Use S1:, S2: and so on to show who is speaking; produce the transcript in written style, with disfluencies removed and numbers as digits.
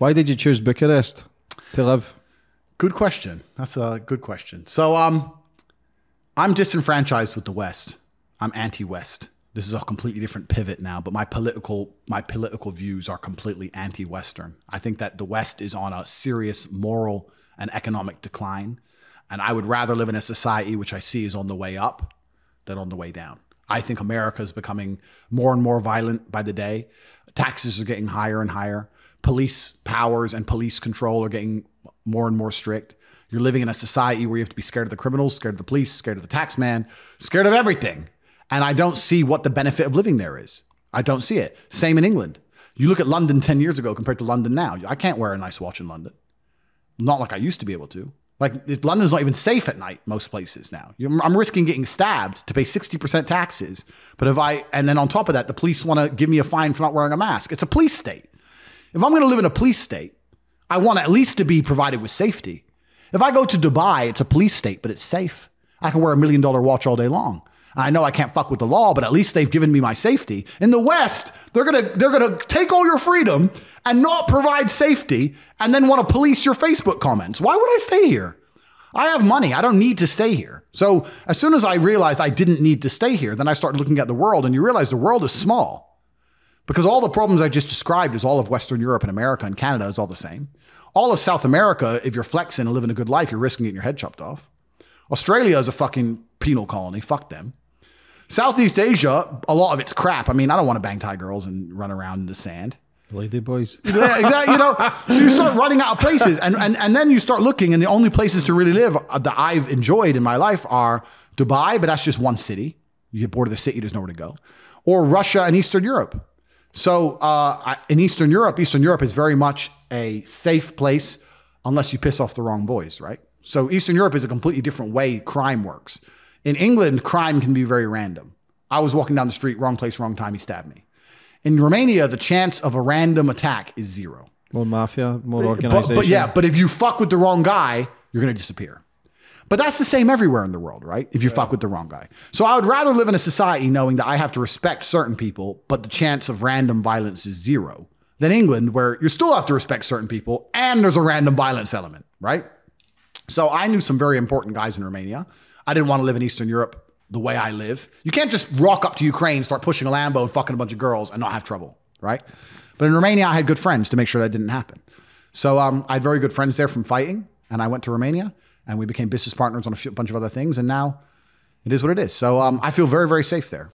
S1: Why did you choose Bucharest to live?
S2: Good question. That's a good question. So I'm disenfranchised with the West. I'm anti-West. This is a completely different pivot now, but my political views are completely anti-Western. I think that the West is on a serious moral and economic decline, and I would rather live in a society which I see is on the way up than on the way down. I think America is becoming more and more violent by the day. Taxes are getting higher and higher. Police powers and police control are getting more and more strict. You're living in a society where you have to be scared of the criminals, scared of the police, scared of the tax man, scared of everything. And I don't see what the benefit of living there is. I don't see it. Same in England. You look at London 10 years ago compared to London now. I can't wear a nice watch in London. Not like I used to be able to. Like, London's not even safe at night, most places now. I'm risking getting stabbed to pay 60% taxes. But and then on top of that, the police want to give me a fine for not wearing a mask. It's a police state. If I'm going to live in a police state, I want at least to be provided with safety. If I go to Dubai, it's a police state, but it's safe. I can wear $1 million watch all day long. I know I can't fuck with the law, but at least they've given me my safety. In the West, they're gonna take all your freedom and not provide safety and then want to police your Facebook comments. Why would I stay here? I have money. I don't need to stay here. So as soon as I realized I didn't need to stay here, then I started looking at the world, and you realize the world is small because all the problems I just described is all of Western Europe and America and Canada is all the same. All of South America, if you're flexing and living a good life, you're risking getting your head chopped off. Australia is a fucking penal colony. Fuck them. Southeast Asia, a lot of it's crap. I mean, I don't want to bang Thai girls and run around in the sand.
S1: Lady boys.
S2: Yeah, exactly. You know, so you start running out of places, and then you start looking, and the only places to really live that I've enjoyed in my life are Dubai, but that's just one city. You get bored of the city, there's nowhere to go, or Russia and Eastern Europe. So in Eastern Europe is very much a safe place unless you piss off the wrong boys, right? So Eastern Europe is a completely different way crime works. In England, crime can be very random. I was walking down the street, wrong place, wrong time, he stabbed me. In Romania, the chance of a random attack is zero.
S1: More mafia, more organization.
S2: But if you fuck with the wrong guy, you're going to disappear. But that's the same everywhere in the world, right? If you fuck with the wrong guy. So I would rather live in a society knowing that I have to respect certain people, but the chance of random violence is zero, than England, where you still have to respect certain people and there's a random violence element, right? So I knew some very important guys in Romania. I didn't want to live in Eastern Europe the way I live. You can't just rock up to Ukraine, start pushing a Lambo and fucking a bunch of girls and not have trouble, right? But in Romania, I had good friends to make sure that didn't happen. So I had very good friends there from fighting, and I went to Romania, and we became business partners on a bunch of other things, and now it is what it is. So I feel very, very safe there.